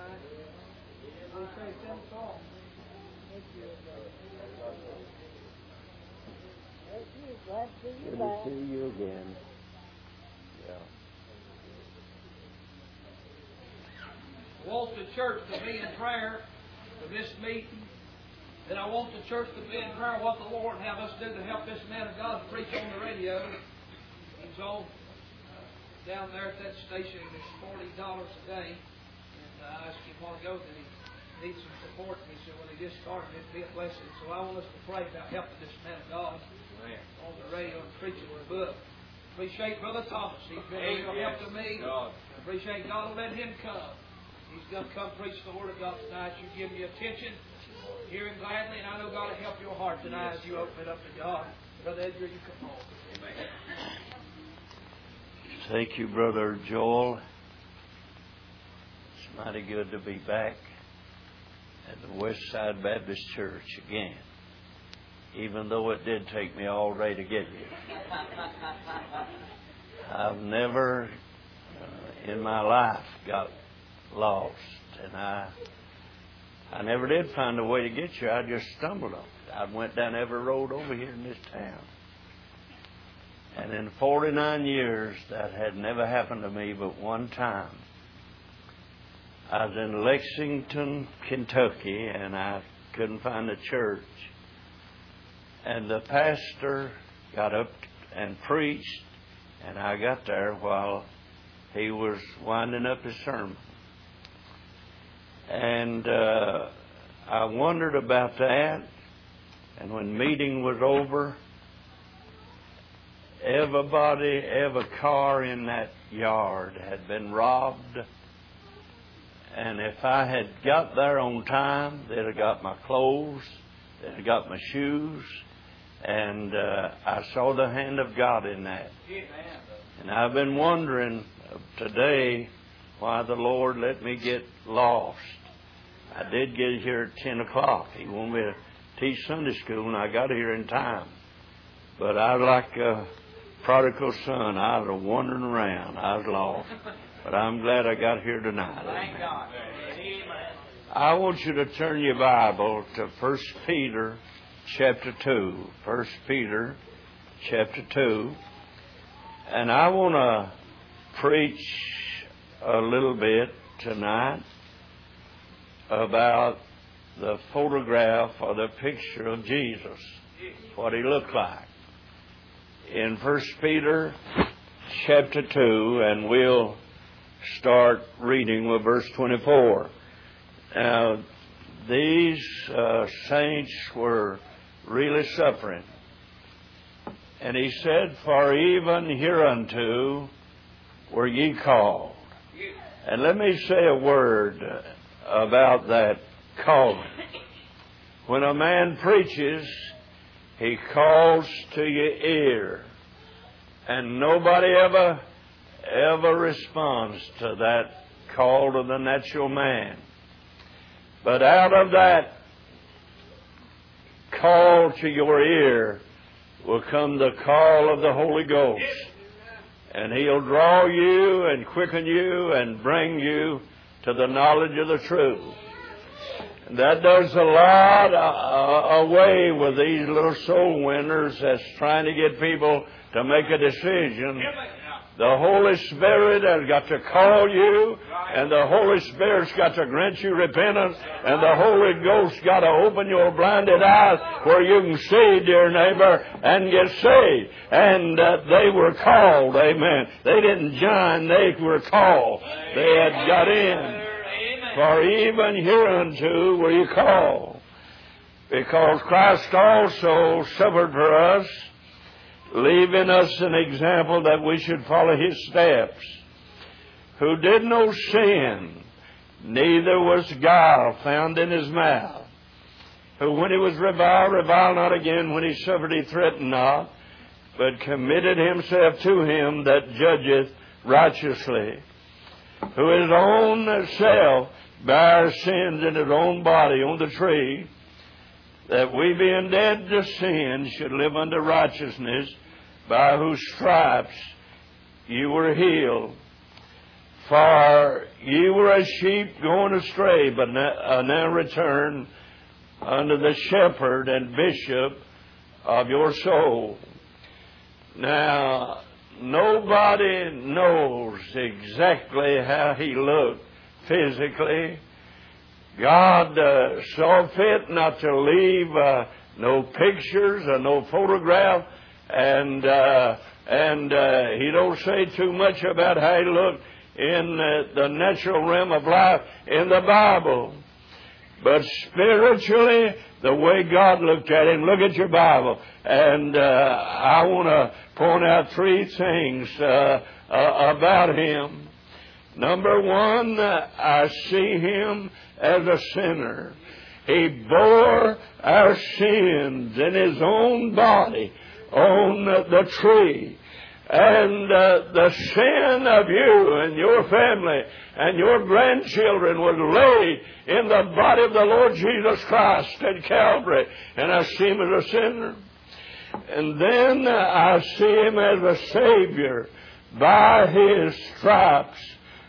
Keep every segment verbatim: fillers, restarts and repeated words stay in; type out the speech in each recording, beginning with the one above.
Good to see you again. Yeah. I want the church to be in prayer for this meeting. And I want the church to be in prayer what the Lord have us do to help this man of God preach on the radio. He's on uh, down there at that station. It's forty dollars a day. And uh, I asked him a while ago that he needs some support. And he said, well, he just started. It'd be a blessing. So I want us to pray about helping this man of God on the radio and preaching the book. Appreciate Brother Thomas. He's been a real help to me. I appreciate God letting him come. He's going to come preach the Word of God tonight. You give me attention, hear Him gladly, and I know God will help your heart tonight as you open it up to God. Brother Edgar, you come home. Amen. Thank you, Brother Joel. It's mighty good to be back at the West Side Baptist Church again, even though it did take me all day to get here. I've never uh, in my life got lost, and I I never did find a way to get you. I just stumbled on it. I went down every road over here in this town. And in forty-nine years, that had never happened to me but one time. I was in Lexington, Kentucky, and I couldn't find a church. And the pastor got up and preached, and I got there while he was winding up his sermon. And uh, I wondered about that. And when meeting was over, everybody, every car in that yard had been robbed. And if I had got there on time, they'd have got my clothes, they'd have got my shoes. And uh, I saw the hand of God in that. And I've been wondering today why the Lord let me get lost. I did get here at ten o'clock. He wanted me to teach Sunday school, and I got here in time. But I was like a prodigal son. I was wandering around. I was lost. But I'm glad I got here tonight. Thank God. I want you to turn your Bible to First Peter chapter two. First Peter chapter two. And I want to preach a little bit tonight about the photograph or the picture of Jesus, what he looked like. In First Peter chapter two, and we'll start reading with verse twenty-four. Now, these uh, saints were really suffering. And he said, for even hereunto were ye called. And let me say a word about that calling. When a man preaches, he calls to your ear. And nobody ever, ever responds to that call to the natural man. But out of that call to your ear will come the call of the Holy Ghost. And He'll draw you and quicken you and bring you to the knowledge of the truth. And that does a lot uh, away with these little soul winners that's trying to get people to make a decision. The Holy Spirit has got to call you, and the Holy Spirit's got to grant you repentance, and the Holy Ghost's got to open your blinded eyes where you can see, dear neighbor, and get saved. And uh, they were called, amen. They didn't join, they were called. They had got in. For even hereunto were you called, because Christ also suffered for us, leaving us an example that we should follow His steps, who did no sin, neither was guile found in His mouth, who when He was reviled, reviled not again, when He suffered, He threatened not, but committed Himself to Him that judgeth righteously, who His own self bare our sins in His own body on the tree, that we being dead to sin should live unto righteousness, by whose stripes you were healed. For ye were as sheep going astray, but now, uh, now return unto the shepherd and bishop of your soul. Now, nobody knows exactly how he looked physically. God uh, saw fit not to leave uh, no pictures or no photograph, and uh, and uh, he don't say too much about how he looked in uh, the natural realm of life in the Bible. But spiritually, the way God looked at him, look at your Bible. And uh, I want to point out three things uh, uh, about him. Number one, uh, I see him as a sinner. He bore our sins in his own body on the tree. And uh, the sin of you and your family and your grandchildren was laid in the body of the Lord Jesus Christ at Calvary. And I see him as a sinner. And then uh, I see him as a Savior. By his stripes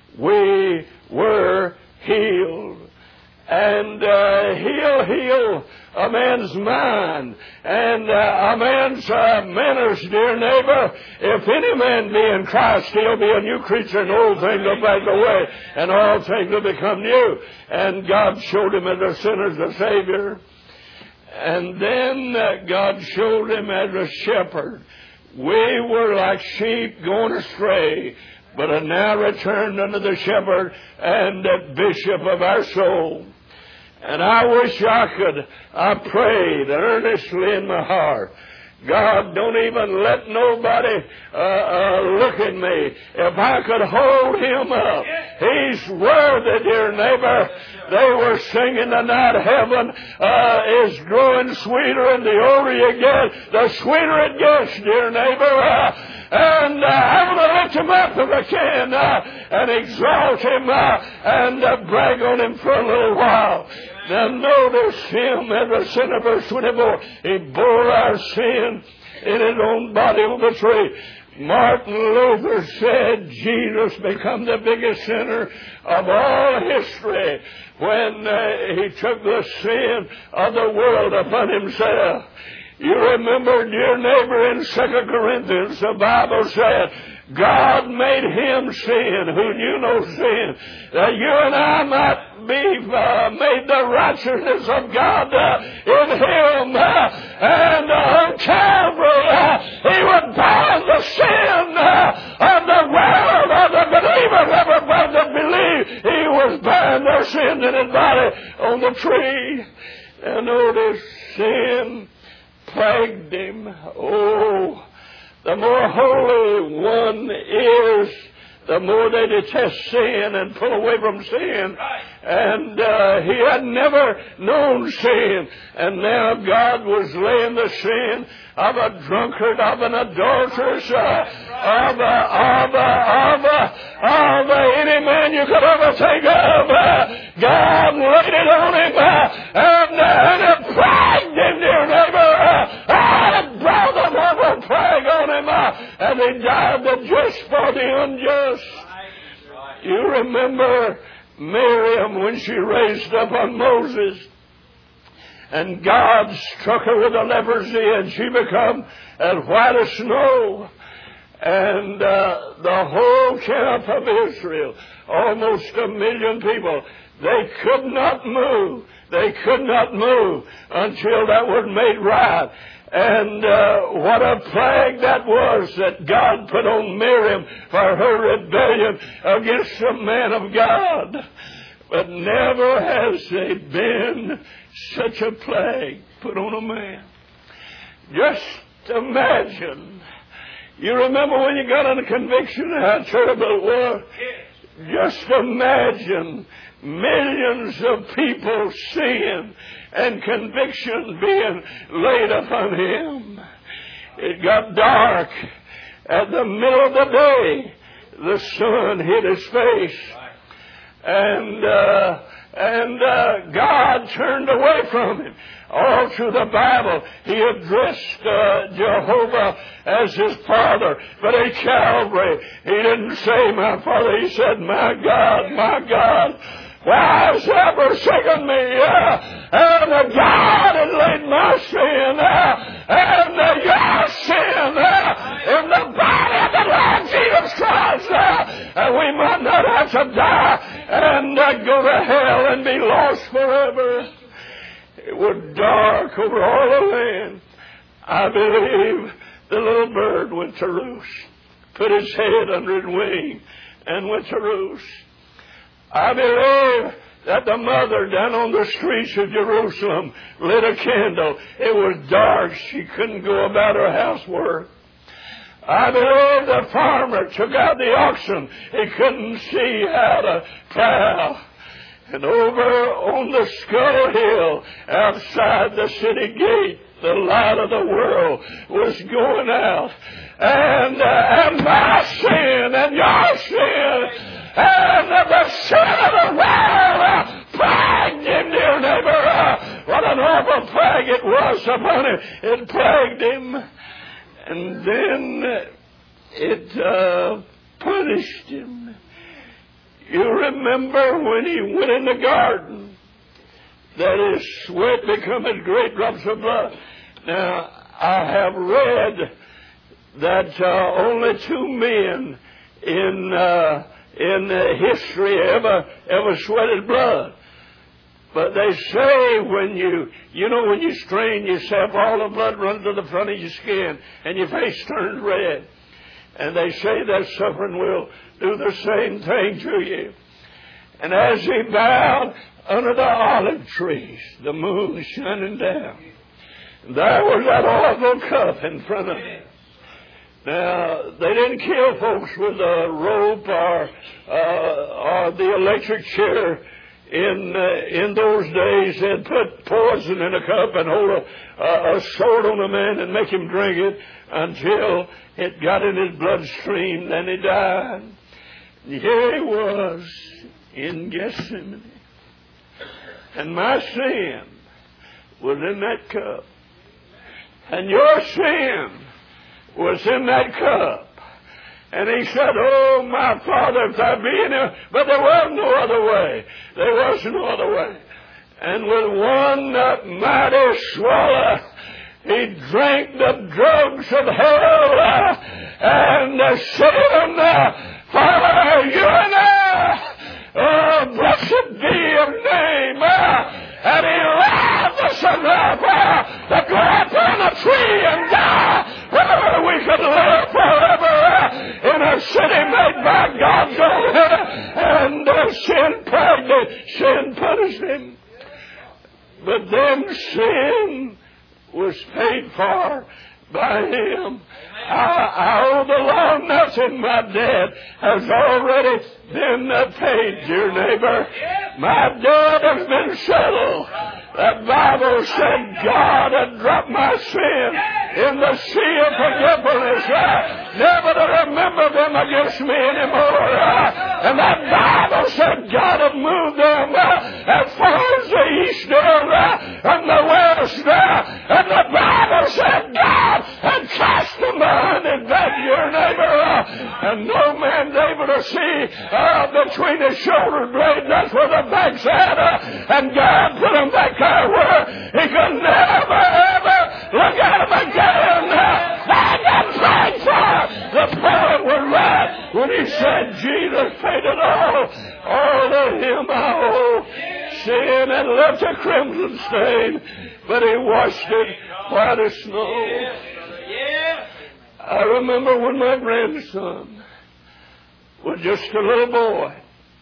we were healed. And uh, he'll heal a man's mind and uh, a man's uh, manners, dear neighbor. If any man be in Christ, he'll be a new creature, and old things will pass away, and all things will become new. And God showed him as a sinner, as a Savior. And then uh, God showed him as a shepherd. We were like sheep going astray, but are now returned unto the shepherd and the bishop of our soul. And I wish I could, I prayed earnestly in my heart, God, don't even let nobody uh, uh, look at me. If I could hold him up, he's worthy, dear neighbor. They were singing tonight, heaven uh, is growing sweeter, and the older you get, the sweeter it gets, dear neighbor. Uh, and uh, I'm going to lift him up if I can uh, and exalt him uh, and uh, brag on him for a little while. Now notice him as a sinner, verse twenty-four. He bore our sin in his own body on the tree. Martin Luther said Jesus became the biggest sinner of all history when uh, he took the sin of the world upon himself. You remember, dear neighbor, in Second Corinthians, the Bible said, God made him sin who knew no sin, that you and I might be uh, made the righteousness of God uh, in him. Uh, and uh, on Calvary, uh, he would bind the sin uh, of the world, of the believers, everybody that believed. He was bound their sins in his body on the tree. And notice, sin plagued him. Oh, the more holy one is, the more they detest sin and pull away from sin. And uh, he had never known sin. And now God was laying the sin of a drunkard, of an adulteress, uh, of a, of a, of a, of a, any man you could ever think of. Uh, God laid it on him, uh, and, uh, and it plagued him, dear neighbor. Uh, and it brought another plague on him, uh, and he died the just for the unjust. You remember Miriam when she raised up on Moses, and God struck her with a leprosy, and she became as white as snow. And uh, the whole camp of Israel, almost a million people, they could not move. They could not move until that was made right. And uh, what a plague that was that God put on Miriam for her rebellion against the man of God. But never has there been such a plague put on a man. Just imagine. You remember when you got under conviction, how terrible it was? Just imagine millions of people seeing and conviction being laid upon him. It got dark. At the middle of the day, the sun hit his face. And uh, and uh, God turned away from him. All through the Bible, he addressed uh, Jehovah as his Father. But at Calvary, he didn't say, my Father. He said, my God, my God, why has thou forsaken me? Uh, and uh, God had laid my sin uh, and uh, your sin uh, in the body of the Lord Jesus Christ. Uh, and we might not have to die and uh, go to hell and be lost forever. It was dark over all the land. I believe the little bird went to roost, put his head under his wing, and went to roost. I believe that the mother down on the streets of Jerusalem lit a candle. It was dark. She couldn't go about her housework. I believe the farmer took out the oxen. He couldn't see how to plow. And over on the Skull Hill, outside the city gate, the light of the world was going out. And, uh, and my sin and your sin and uh, the sin of the world uh, plagued him, dear neighbor. Uh, what an awful plague it was upon him. It plagued him. And then it uh, punished him. You remember when he went in the garden, that his sweat became as great drops of blood. Now, I have read that uh, only two men in uh, in uh, history ever ever sweated blood. But they say when you, you know, when you strain yourself, all the blood runs to the front of your skin and your face turns red. And they say that suffering will do the same thing to you. And as he bowed under the olive trees, the moon shining down, there was that awful cup in front of him. Now, they didn't kill folks with a rope or, uh, or the electric chair. In uh, in those days, they'd put poison in a cup and hold a, a, a sword on a man and make him drink it until it got in his bloodstream. Then he died. And here he was in Gethsemane. And my sin was in that cup. And your sin was in that cup. And he said, oh, my Father, if there be any... But there was no other way. There was no other way. And with one uh, mighty swallow, he drank the drugs of hell uh, and uh, sin uh, for you and I. Oh, blessed be your name. Uh, and he loved us enough uh, to go up on a tree and die. Oh, we could live forever uh, in a city made by God's own hand. And uh, sin plagued it. Sin punished him. But then sin was paid for by him. I, I owe the Lord nothing. My debt has already been uh, paid, dear neighbor. My debt has been settled. The Bible said God had dropped my sin in the sea of forgetfulness, uh, never to remember them against me anymore. Uh, and that Bible said God had moved them uh, as far as the east uh, and the west. Uh, and the Bible said God had cast them behind his back, your neighbor. Uh, and no man's able to see uh, between his shoulder blades. That's where the back's at. Uh, and God put them back there where he could never, ever look at them again. I got prayed for. The poet was right when he said Jesus paid it all. All to him I owe. Sin had left a crimson stain, but he washed it white as snow. I remember when my grandson was just a little boy.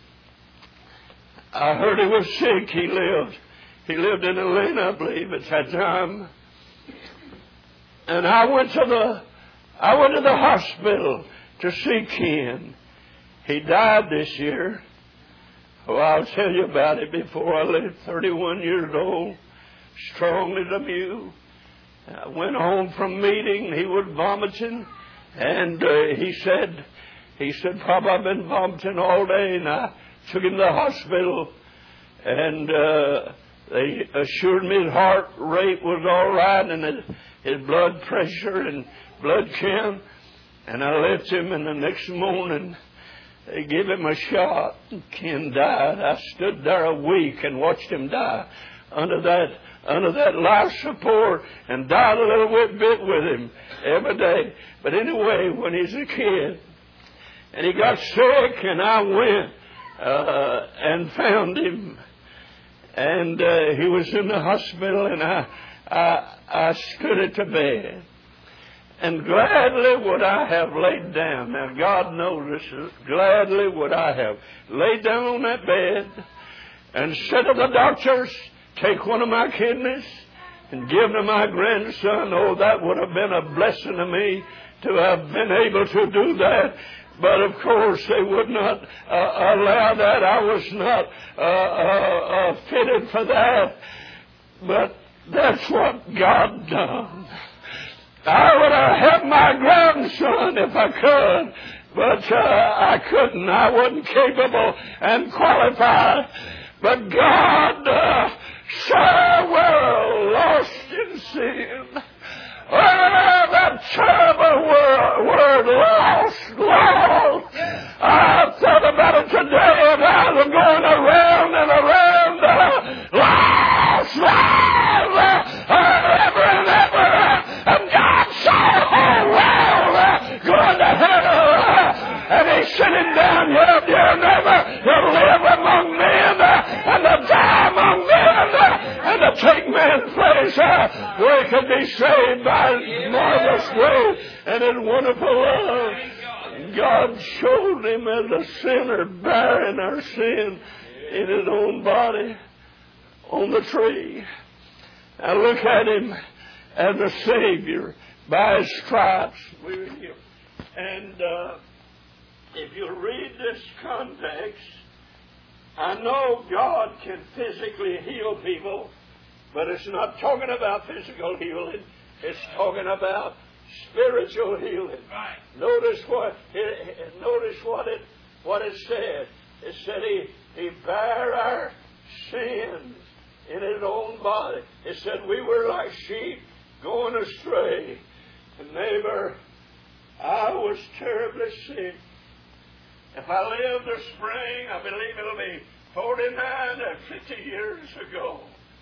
I heard he was sick. He lived. He lived in Atlanta, I believe, at that time. And I went to the, I went to the hospital to see Ken. He died this year. Oh, I'll tell you about it before I lived. thirty-one years old, strong as a mule. I went home from meeting. He was vomiting, and uh, he said, he said, Papa, I've been vomiting all day, and I took him to the hospital, and uh, They assured me his heart rate was all right and his, his blood pressure and blood count. And I left him, and the next morning they gave him a shot. Ken died. I stood there a week and watched him die under that under that life support and died a little bit, bit with him every day. But anyway, when he's a kid, and he got sick, and I went uh, and found him. And uh, he was in the hospital, and I, I, I stood at the bed. And gladly would I have laid down. Now, God knows this. Gladly would I have laid down on that bed and said to the doctors, take one of my kidneys and give to my grandson. Oh, that would have been a blessing to me to have been able to do that. But, of course, they would not uh, allow that. I was not uh, uh, uh, fitted for that. But that's what God done. I would have had my grandson if I could, but uh, I couldn't. I wasn't capable and qualified. But God uh, so well lost in sin. Oh, that terrible word, word lost, lost. I thought about it today, and I was going around and around, uh, lost, lost, uh, ever and ever. And God said, oh, well, uh, going to hell. Uh, and He's sitting down here, dear neighbor, to live among men uh, and to die among men uh, and to take man's place uh, where he could be saved by His marvelous grace and His wonderful love. God showed Him as a sinner bearing our sin in His own body on the tree. Now look at Him as a Savior. By His stripes we were healed. And uh, if you read this context, I know God can physically heal people, but it's not talking about physical healing. It's talking about spiritual healing. Right. Notice what it, notice what it what it said. It said He He bare our sins in His own body. It said we were like sheep going astray. And neighbor, I was terribly sick. If I live this spring, I believe it'll be forty-nine or fifty years ago.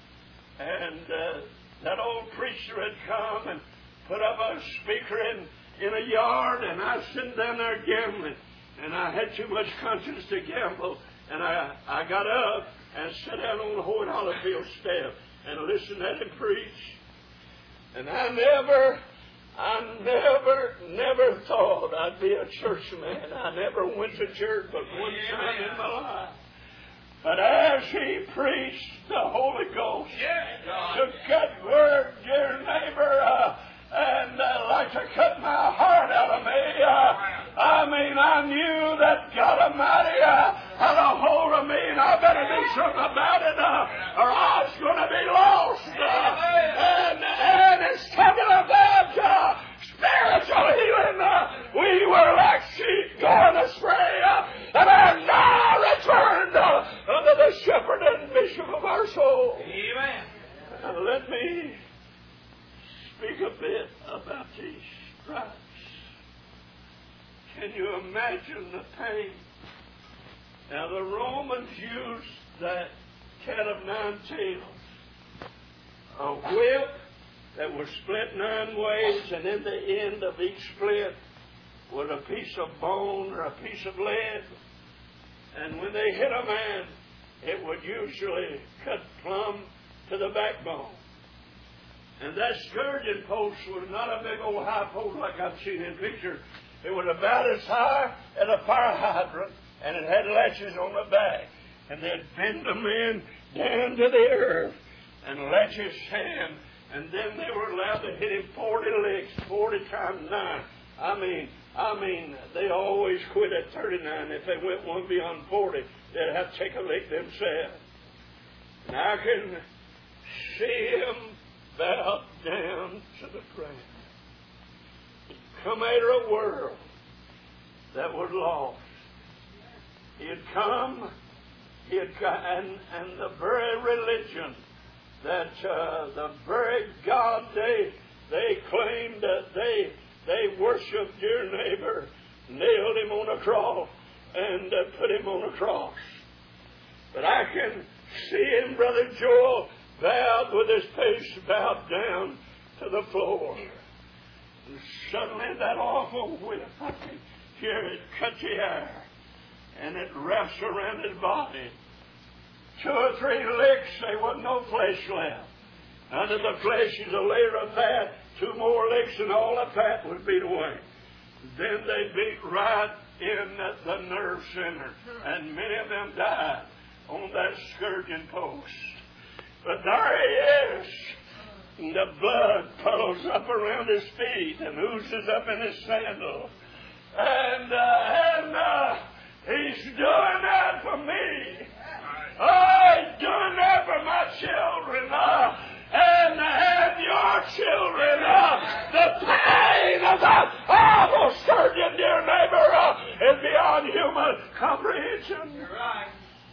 And uh, that old preacher had come and put up a speaker in, in a yard, and I was sitting down there gambling. And I had too much conscience to gamble. And I, I got up and sat down on the Hoyt Hollifield step and listened at him preach. And I never, I never, never thought I'd be a church man. I never went to church but one time in my life. But as he preached the Holy Ghost, took that word, dear neighbor, uh, and uh, like to cut my heart out of me. Uh, I mean, I knew that God Almighty uh, had a hold of me, and I better do something about it, uh, or I was going to be lost. Uh, and, and it's talking about uh, spiritual healing. Uh, we were like sheep going astray, uh, and have now returned uh, unto the shepherd and bishop of our soul. Amen. Now let me speak a bit about these stripes. Can you imagine the pain? Now the Romans used that cat of nine tails, a whip that was split nine ways, and in the end of each split was a piece of bone or a piece of lead. And when they hit a man, it would usually cut plumb to the backbone. And that scourging post was not a big old high post like I've seen in pictures. It was about as high as a fire hydrant, and it had latches on the back. And they'd bend the men down to the earth and latch his hand, and then they were allowed to hit him forty licks, forty times nine. I mean, I mean, they always quit at thirty-nine. If they went one beyond forty, they'd have to take a lick themselves. And I can see him bow down to the ground. He'd come out of a world that was lost. He had come, he had come, and, and the very religion that uh, the very God they they claimed that they they worshipped, dear neighbor, nailed him on a cross and uh, put him on a cross. But I can see him, Brother Joel, bowed with his face bowed down to the floor. And suddenly that awful whip, I can hear it cut the air, and it wraps around his body. Two or three licks, there wasn't no flesh left. Under the flesh is a layer of fat. Two more licks and all the fat was beat away. Then they beat right in at the nerve center, and many of them died on that scourging post. But there he is. The blood puddles up around his feet and oozes up in his sandal. And, uh, and uh, he's doing that for me. Oh, he's doing that for my children. Uh, and, and your children. Uh, the pain of that awful scourging, dear neighbor, uh, is beyond human comprehension. You're right.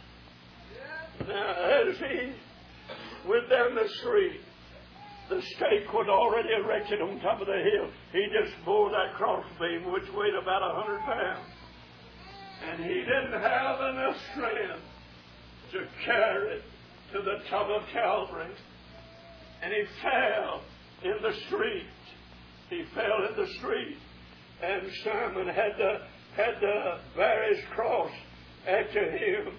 Now, as he went down the street, the stake was already erected on top of the hill. He just bore that crossbeam, which weighed about a hundred pounds. And he didn't have enough strength to carry it to the top of Calvary. And he fell in the street. He fell in the street. And Simon had to, had to bear his cross after him.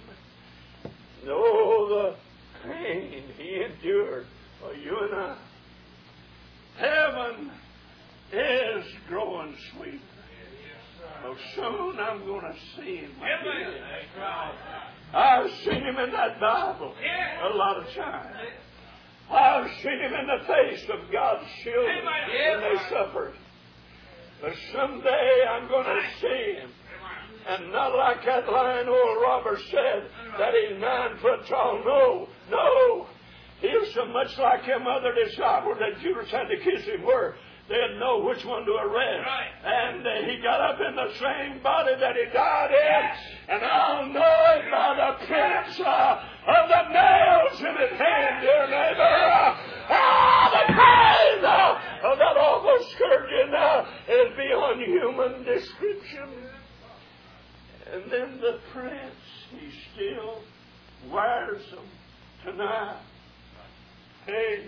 Oh, the pain he endured for you and I. Heaven is growing sweeter. So soon I'm going to see him again. I've seen him in that Bible a lot of times. I've seen him in the face of God's children when they suffered. But someday I'm going to see him. And not like that lying old robber said that he's nine foot tall. No, no. He was so much like them other disciples that Judas had to kiss him where they didn't know which one to arrest. Right. And uh, he got up in the same body that he died in. Yes. And I'll know it by the prints uh, of the nails in his hand, dear neighbor. Uh, ah, the pain uh, of that awful scourging uh, is beyond human description. And then the prince, he still wears them tonight. Hey,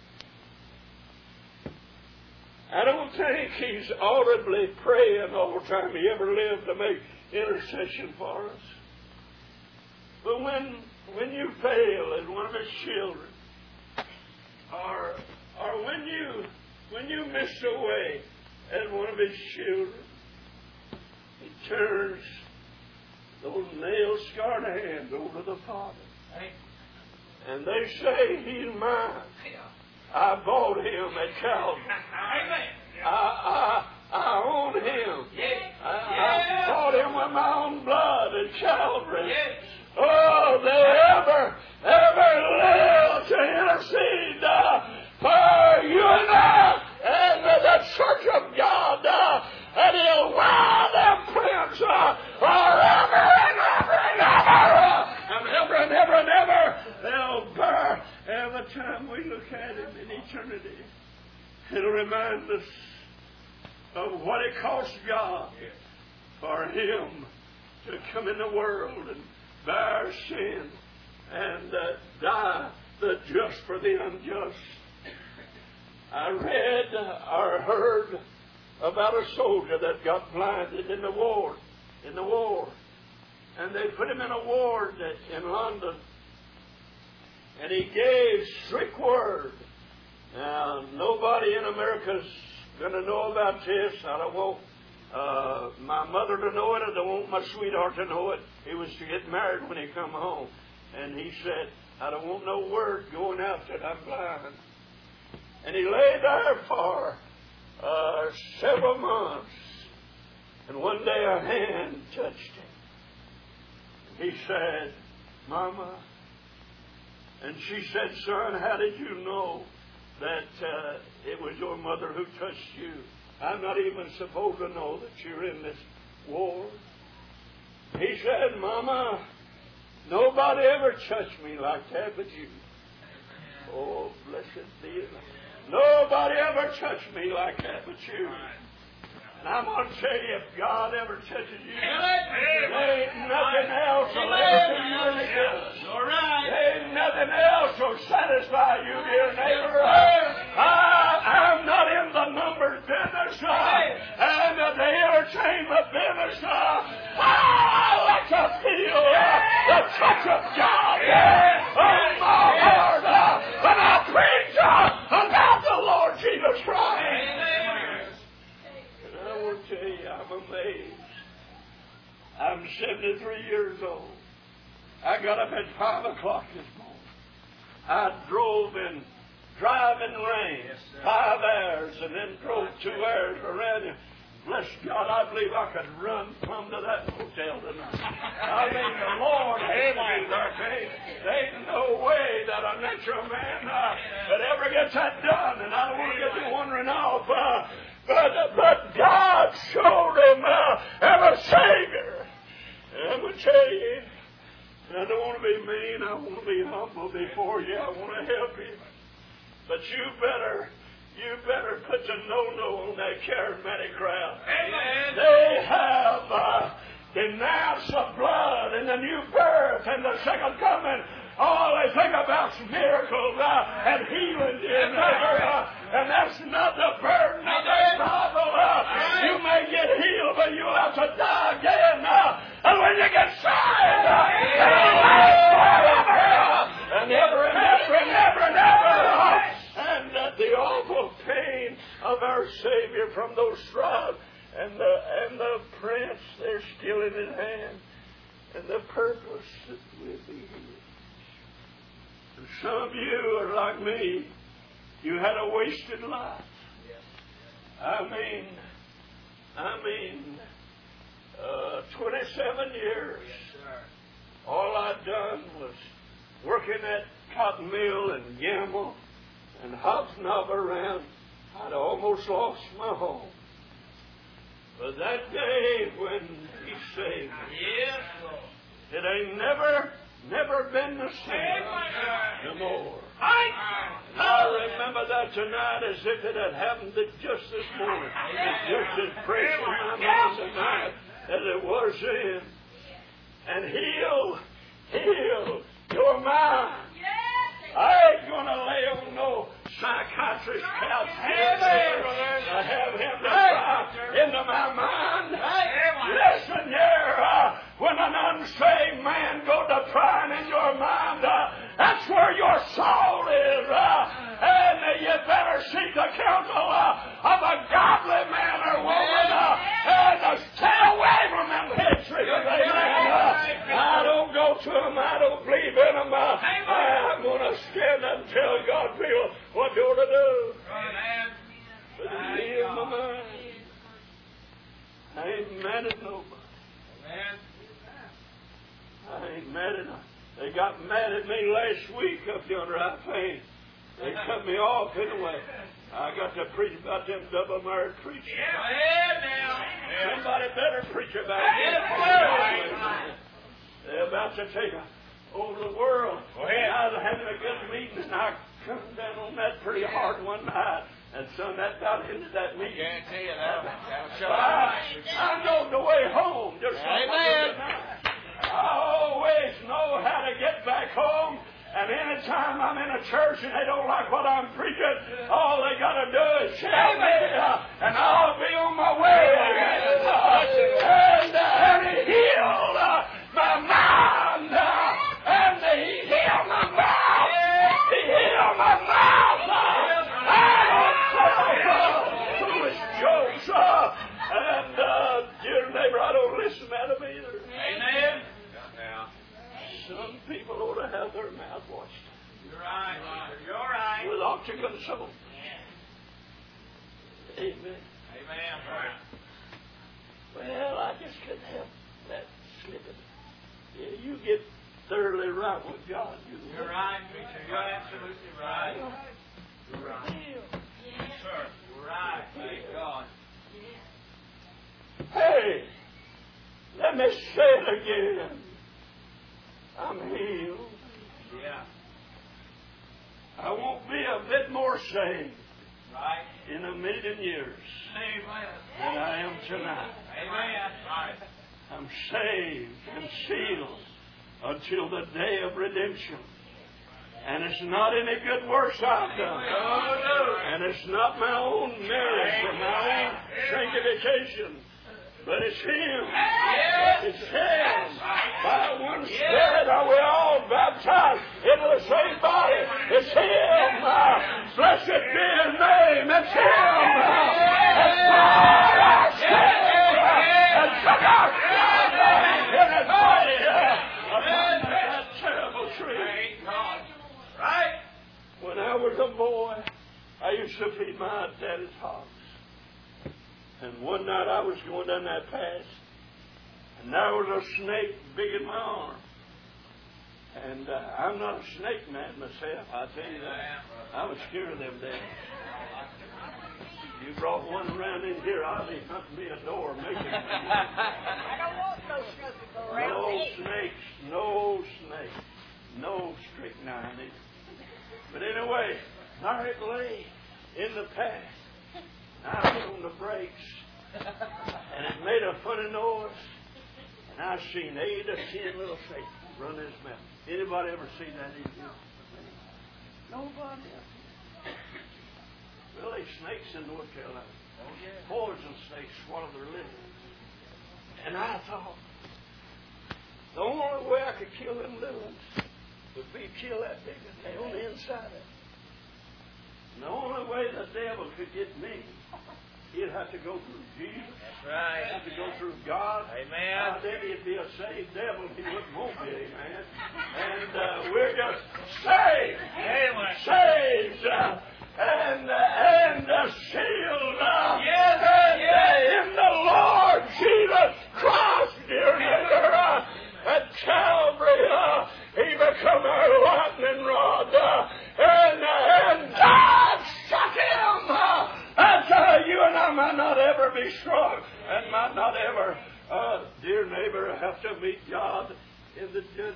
I don't think he's audibly praying all the time he ever lived to make intercession for us. But when when you fail as one of his children, or or when you when you miss a way as one of his children, he turns those nail-scarred hands over the Father. And they say, he's mine. I bought him at Calvary. I, I, I own him. I, I bought him with my own blood at Calvary. Oh, they ever, ever live to intercede uh, for you and I and uh, the church of God. Uh, and he'll wow them prince uh, forever and ever and ever. Uh, and ever and ever and ever. They'll bear every time we look at him in eternity. It'll remind us of what it cost God for him to come in the world and bear sin and uh, die the just for the unjust. I read or heard about a soldier that got blinded in the war, in the war. And they put him in a ward in London. And he gave strict word. Now, nobody in America's going to know about this. I don't want uh, my mother to know it. I don't want my sweetheart to know it. He was to get married when he come home. And he said, I don't want no word going out that I'm blind. And he lay there for uh, several months. And one day a hand touched him. He said, Mama. And she said, son, how did you know that uh, it was your mother who touched you? I'm not even supposed to know that you're in this war. He said, Mama, nobody ever touched me like that but you. Oh, blessed be it. Nobody ever touched me like that but you. And I'm going to tell you, if God ever touches you, there ain't nothing else will ever do you any good. There ain't nothing else will satisfy you, dear neighbor. I, I'm not in the numbers business uh, and the entertainment business. Uh, I like to feel uh, the touch of God uh, on my heart uh, when I preach uh, about the Lord Jesus Christ. I will tell you, I'm amazed. I'm seventy-three years old. I got up at five o'clock this morning. I drove in driving rain yes, five hours and then drove two hours around you. Bless God, I believe I could run plumb to that hotel tonight. I mean, the Lord has me there. There ain't no way that a natural man uh, could ever get that done. And I don't want to get you wondering off. Uh, But, but God showed him uh, as a Savior. And I'm going to tell you, I don't want to be mean. I want to be humble before you. I want to help you. But you better, you better put the no-no on that charismatic crowd. Amen. They have uh, denounced the blood and the new birth and the second coming. All they think about is miracles uh, and healing, dear neighbor. Uh, and that's not the burden of the Bible. Uh, you may get healed, but you'll have to die again. Uh, and when you get saved, uh, it'll last forever. Uh, and ever and ever and ever and ever. Uh, and uh, the awful pain of our Savior from those stripes and the, and the prince, they're still in his hand. And the purpose will be healed. Some of you are like me. You had a wasted life. I mean, I mean, uh, twenty-seven years. All I'd done was working at cotton mill and gamble and hobnob around. I'd almost lost my home. But that day when he saved me, it ain't never... never been the same no more. I remember that tonight as if it had happened just this morning. It's just as fresh in my mind tonight as it was then. And heal, heal your mind. I ain't going to lay on no psychiatrist couch I have him to try into my mind. Listen here, uh, when an unsaved man goes to prying in your mind, uh, that's where your soul is. Uh, and uh, you better seek the counsel uh, of a godly man or woman uh, and uh, stay away from them head triggers. Amen. Uh, I don't go to them. I don't believe in them. Uh, I'm going to stand and tell God people what you ought to do. But he healed my mind. I ain't mad at nobody. I ain't mad at them. They got mad at me last week up yonder, I think. They cut me off anyway. I got to preach about them double-married preachers. Somebody better preach about it. They're about to take over the world. I was having a good meeting, and I come down on that pretty hard one night. And son, that got into that meeting. I guarantee you that. I, I know the way home. Just Amen. I always know how to get back home. And anytime I'm in a church and they don't like what I'm preaching, all they got to do is tell me, uh, and I'll be on my way. Uh, and, uh, and he healed uh, my mind. Uh, and he healed my mouth. He healed my mouth. Uh, Foolish jokes. Uh, and, uh, dear neighbor, I don't listen to them either. Amen. Some people ought to have their mouth washed. You're right. You're right. With oxygen soap. Amen. Amen. Well, I just couldn't help that slipping. Yeah, you get thoroughly right with God. You You're right, preacher. You're absolutely right. You're right. Yes, sir. You're right. Thank God. Hey, let me say it again. I'm healed. Yeah. I won't be a bit more saved in a million years than I am tonight. I'm saved and sealed until the day of redemption. And it's not any good works I've done. And it's not my own merits or my own sanctification. But it's Him. It's Him. By one Spirit are we all baptized into the same body. It's Him. Uh, blessed be His name. It's Him. Uh, it's God. It's Him. Uh, and took our sin in His body uh, upon that terrible tree. Right? When I was a boy, I used to feed my daddy's hogs. And one night I was going down that path, and there was a snake big in my arm. And uh, I'm not a snake man myself, I tell you that. I was scared of them days. You brought one around in here, I'll be hunting me a door, making it. I don't want no snakes around No me. snakes, no snakes, no strychnine either. But anyway, there it lay in the path. I put on the brakes, and it made a funny noise, and I seen eight or ten little snakes run his mouth. Anybody ever seen that either? Nobody else. Well, they snakes in North Carolina. Poison snakes swallow their liver. And I thought, the only way I could kill them little ones would be kill that big one on the inside of it. And the only way the devil could get me, he'd have to go through Jesus. That's right. He'd have to go through God. Amen. Now, then he'd be a saved devil. He wouldn't want me, amen. And uh, we're just saved. Amen. Saved. Uh, and uh, and uh, sealed. Uh, Yes, and yes. uh, in the Lord Jesus Christ, dear neighbor. Uh, at Calvary, uh, He become our lightning rod. Uh, and, uh, and God struck Him. Uh, that uh, you and I might not ever be struck, and might not ever, uh, dear neighbor, have to meet God in the judgment.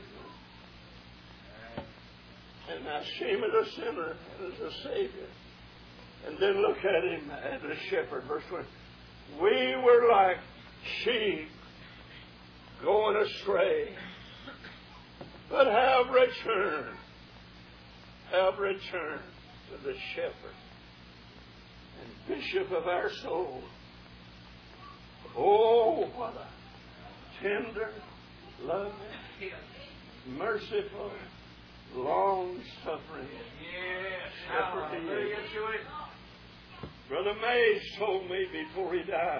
And I see Him as a sinner and as a Savior. And then look at Him as a shepherd. Verse twenty. We were like sheep going astray, but have returned, have returned to the shepherd and bishop of our soul. Oh, what a tender, loving, merciful, long-suffering Yes. shepherd He is. Hallelujah to it. Brother Mays told me before he died,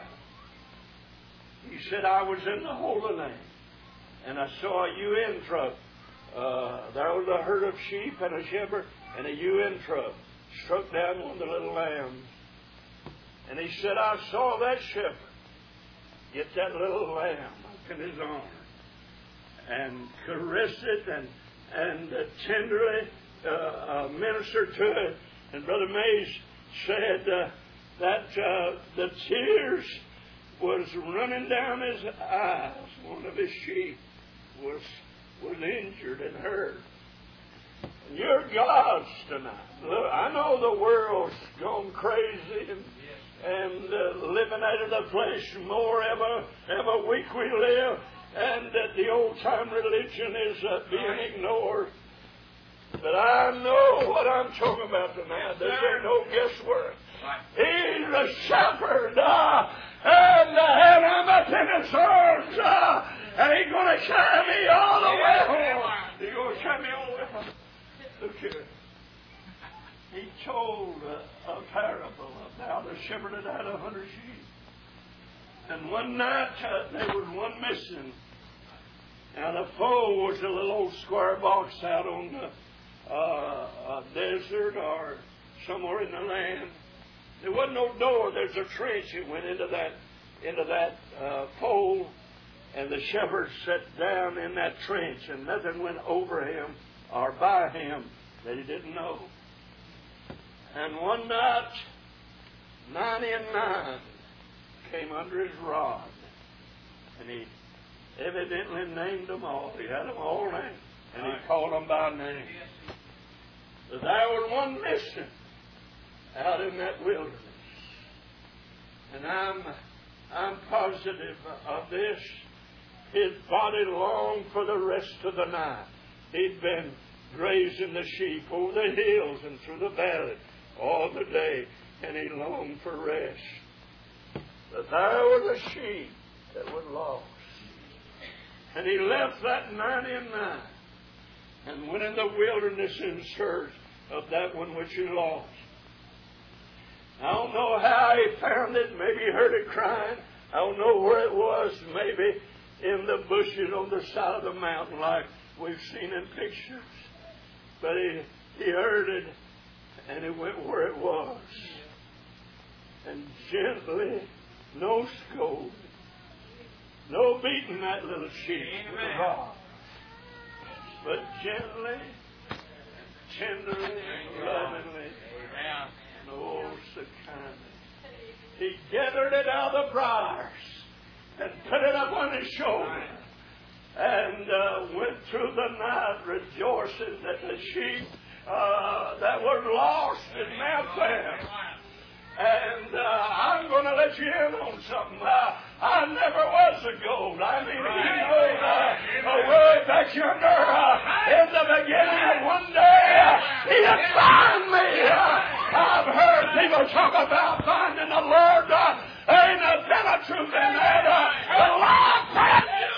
he said, I was in the Holy Land, and I saw a U N truck. Uh, there was a herd of sheep and a shepherd, and a U N truck struck down one of the little lambs. And he said, I saw that shepherd get that little lamb up in his arm and caress it and, and uh, tenderly uh, uh, minister to it. And Brother Mays said uh, that uh, the tears was running down his eyes. One of his sheep was was injured and hurt. And you're God's tonight. Look, I know the world's gone crazy and, and uh, living out of the flesh more every, every week we live, and that the old-time religion is uh, being ignored. But I know what I'm talking about tonight. There's no guesswork. He's the shepherd, uh, and, uh, and I'm up in His arms, uh, and He's going to carry me all the way home. He's going to carry me all the way home. Look here. He told uh, a parable about a shepherd that had a hundred sheep. And one night uh, there was one missing. Now the foal was a little old square box out on the uh, a desert or somewhere in the land. There wasn't no door. There's a trench that went into that into that uh, foal, and the shepherd sat down in that trench, and nothing went over him or by him that he didn't know. And one night, ninety and nine came under his rod, and he evidently named them all. He had them all named, and he called them by name. But there was one missing out in that wilderness. And I'm, I'm positive of this. His body longed for the rest of the night. He'd been grazing the sheep over the hills and through the valley all the day, and he longed for rest. But there were the sheep that were lost. And he left that ninety-nine and went in the wilderness in search of that one which he lost. I don't know how he found it. Maybe he heard it crying. I don't know where it was. Maybe in the bushes on the side of the mountain like we've seen in pictures. But he, he heard it, and he went where it was. And gently, no scolding, no beating that little sheep with a rod, but gently, tenderly, lovingly, and oh, so kindly. He gathered it out of the briars and put it up on his shoulder and uh, went through the night rejoicing that the sheep uh, that were lost is now found. And uh, I'm going to let you in on something. Uh, I never was a gold. I mean, you know, uh, uh, way back yonder, uh, in the beginning, one day, uh, he had found me. Uh, I've heard people talk about finding the Lord. Uh, there ain't a bit of truth in that. Uh, the Lord found you.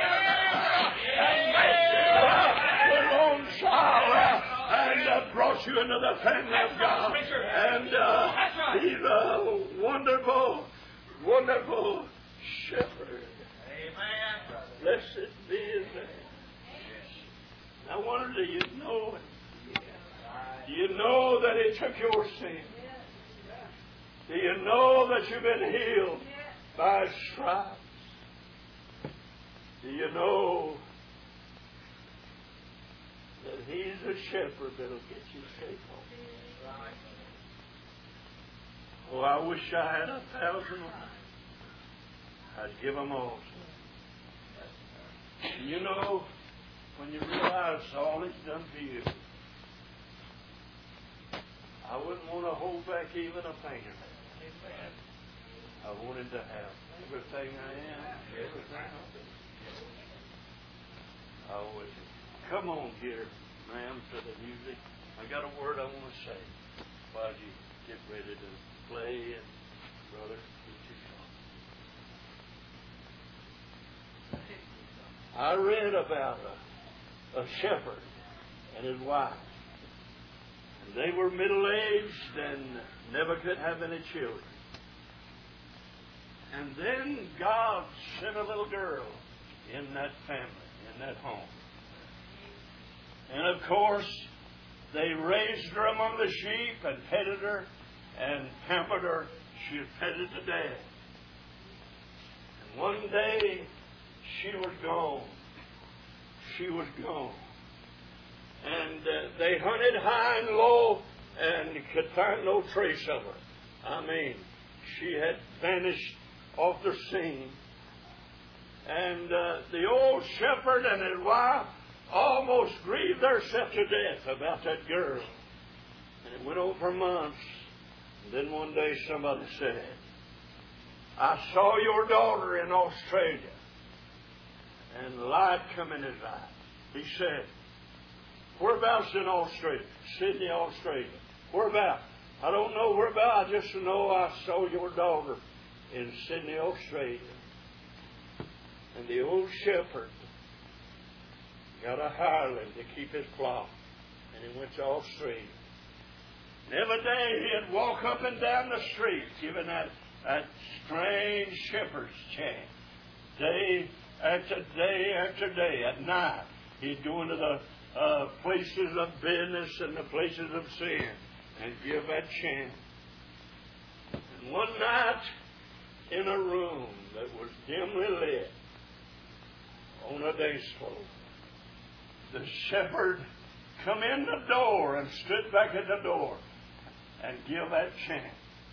And made you uh, his own child. Uh, and uh, brought you into the family of God. And uh, he's a wonderful, wonderful shepherd. Amen. Blessed be his name. I wonder, do you know it? Do you know that he took your sin? Do you know that you've been healed by his stripes? Do you know that he's a shepherd that'll get you safe home? Oh, I wish I had a thousand lives. I'd give them all. You know, when you realize all it's done for you, I wouldn't want to hold back even a finger. I wanted to have everything I am, everything I do. I would. Come on here, ma'am, to the music. I got a word I want to say while you get ready to play, and brother, get your song. I read about a, a shepherd and his wife. And they were middle-aged and never could have any children. And then God sent a little girl in that family, in that home. And of course, they raised her among the sheep and petted her and pampered her. She was petted to death. And one day, she was gone. She was gone. And uh, they hunted high and low and could find no trace of her. I mean, she had vanished off the scene. And uh, the old shepherd and his wife almost grieved themselves to death about that girl. And it went on for months. And then one day somebody said, I saw your daughter in Australia. And light come in his eye. He said, whereabouts in Australia? Sydney, Australia. Whereabouts? I don't know whereabouts. I just know I saw your daughter in Sydney, Australia. And the old shepherd got a hireling to keep his flock. And he went to Australia. And every day he'd walk up and down the street giving that, that strange shepherd's chant. Day after day after day. At night he'd go into the uh, places of business and the places of sin and give that chant. And one night in a room that was dimly lit on a day slope, the shepherd come in the door and stood back at the door and give that chant.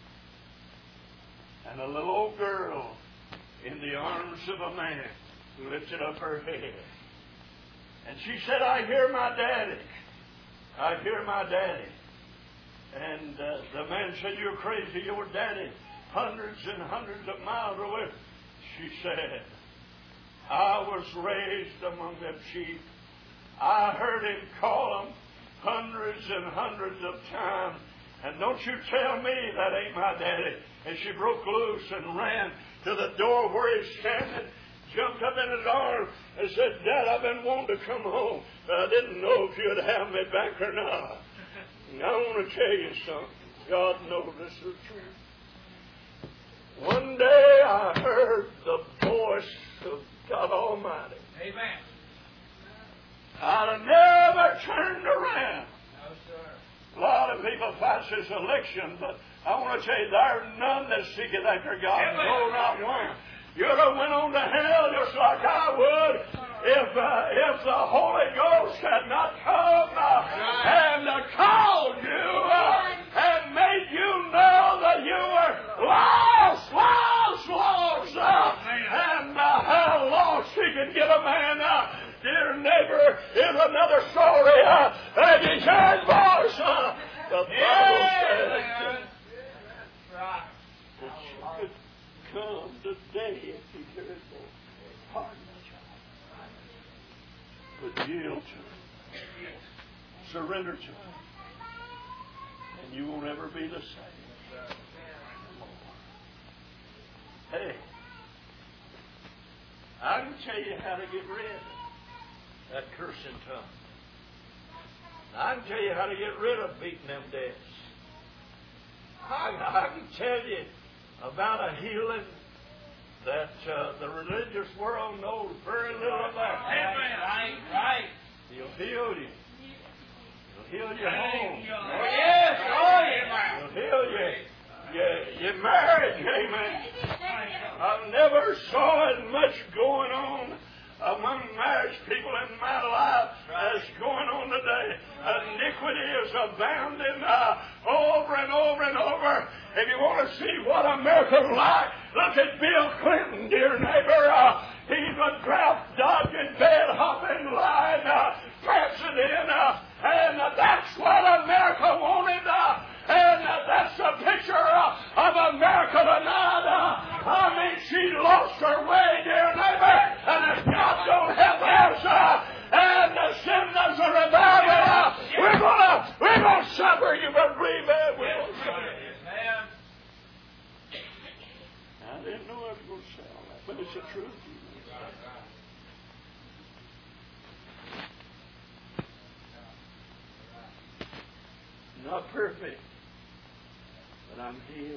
And a little old girl in the arms of a man lifted up her head. And she said, I hear my daddy. I hear my daddy. And uh, the man said, "You're crazy. Your daddy, hundreds and hundreds of miles away." She said, "I was raised among them sheep. I heard him call them hundreds and hundreds of times. And don't you tell me that ain't my daddy." And she broke loose and ran to the door where he's standing, jumped up in his arms and said, "Dad, I've been wanting to come home, but I didn't know if you'd have me back or not." And I want to tell you something. God knows this is true. One day I heard the voice of God Almighty. Amen. I'd have never turned around. No, sir. A lot of people fight this election, but I want to tell you, there's none that seeketh after God. Amen. No, not one. You'd have went on to hell just like I would if uh, if the Holy Ghost had not come uh, and uh, called you uh, and made you know that you were lost, lost, lost, uh, and uh, how lost he could get a man. Uh, dear neighbor, is another story. Uh, and you heard voice. Uh, the Bible says that you could come today if you hear his voice. Pardon me, child. But yield to him. Surrender to him. And you won't ever be the same. Hey, I can tell you how to get rid of that cursing tongue. I can tell you how to get rid of beating them deaths. I, I can tell you about a healing that uh, the religious world knows very little about. Amen. Right, right. He'll heal you. He'll heal your home. Oh, yes. Oh, yes. He'll heal you. You, your marriage, amen. I never saw as much going on among marriage people in my life as going on today. Iniquity is abounding uh, over and over and over. If you want to see what America's like, look at Bill Clinton, dear neighbor. Uh, he's a draft dodging, bed hopping, lying uh, president, uh, and uh, that's what America wanted. Uh, and uh, that's a picture uh, of America tonight. Uh, I mean, she lost her way, dear neighbor. And if God don't help us, uh, and uh, send us a revival, uh, we're gonna we're gonna suffer. You better believe that. We're gonna suffer. I didn't know I was going to say all that, but it's the truth. Not perfect, but I'm healed.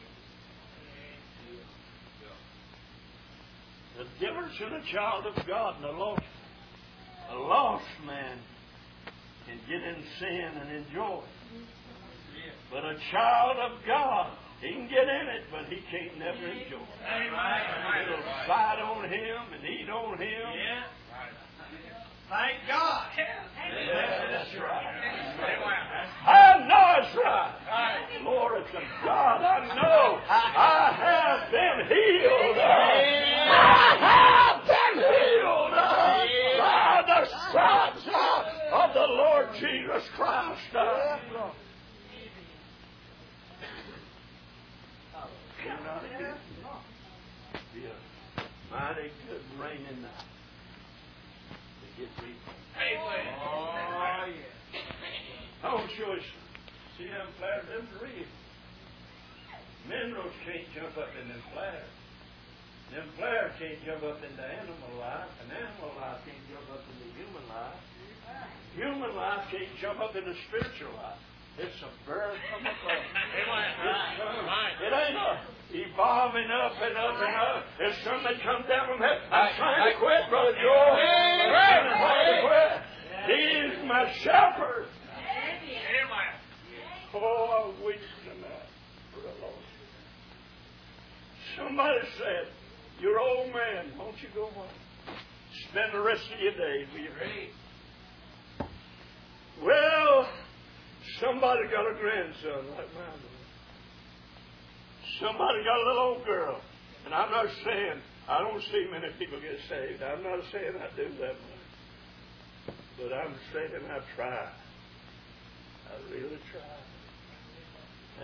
The difference in a child of God and a lost, a lost man can get in sin and enjoy it. But a child of God, he can get in it, but he can't never enjoy it. It'll fight on him and eat on him. Yeah. Thank God. Yeah, that's right. I know it's right. Glory to God. I know I have been healed. I have been healed by the stripes of the Lord Jesus Christ. Be a mighty good raining night to get me. Amen. Oh, yeah. I want to show you. See them flares? Them real. Minerals can't jump up in them flares. Them flares can't jump up into animal life, and animal life can't jump up into human life. Human life can't jump up into spiritual life. It's a birth from above. It ain't a evolving up and up and up. It's something that comes down from heaven. I'm trying to quit, Brother Joel. I'm trying to quit. He's my shepherd. Oh, I weep tonight for the lost. Somebody said, "You're old man, won't you go home? Spend the rest of your days with your age." Well, somebody got a grandson like mine. Somebody got a little old girl. And I'm not saying, I don't see many people get saved. I'm not saying I do that much. But I'm saying I try. I really try.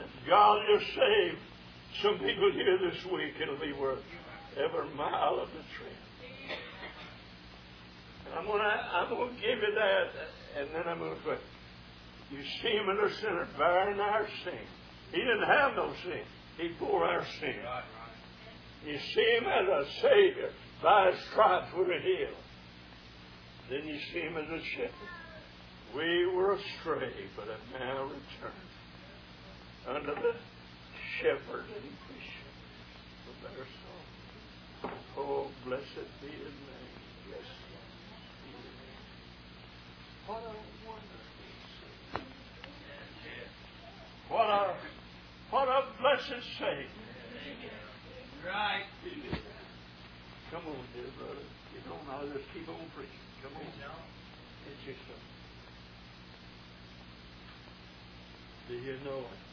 God just saved some people here this week. It'll be worth every mile of the trip. And I'm going to I'm going to give you that, and then I'm going to put, you see him as a sinner bearing our sin. He didn't have no sin. He bore our sin. You see him as a Savior. By his stripes we were healed. Then you see him as a shepherd. We were astray, but have now returned under the shepherd and bishop of our soul. Oh, blessed be his name. Yes, be his name. What a wonderful Savior. What a, what a blessed Savior. Right. Come on, dear brother. You don't know, just keep on preaching. Come on. It's yourself. Do you know it?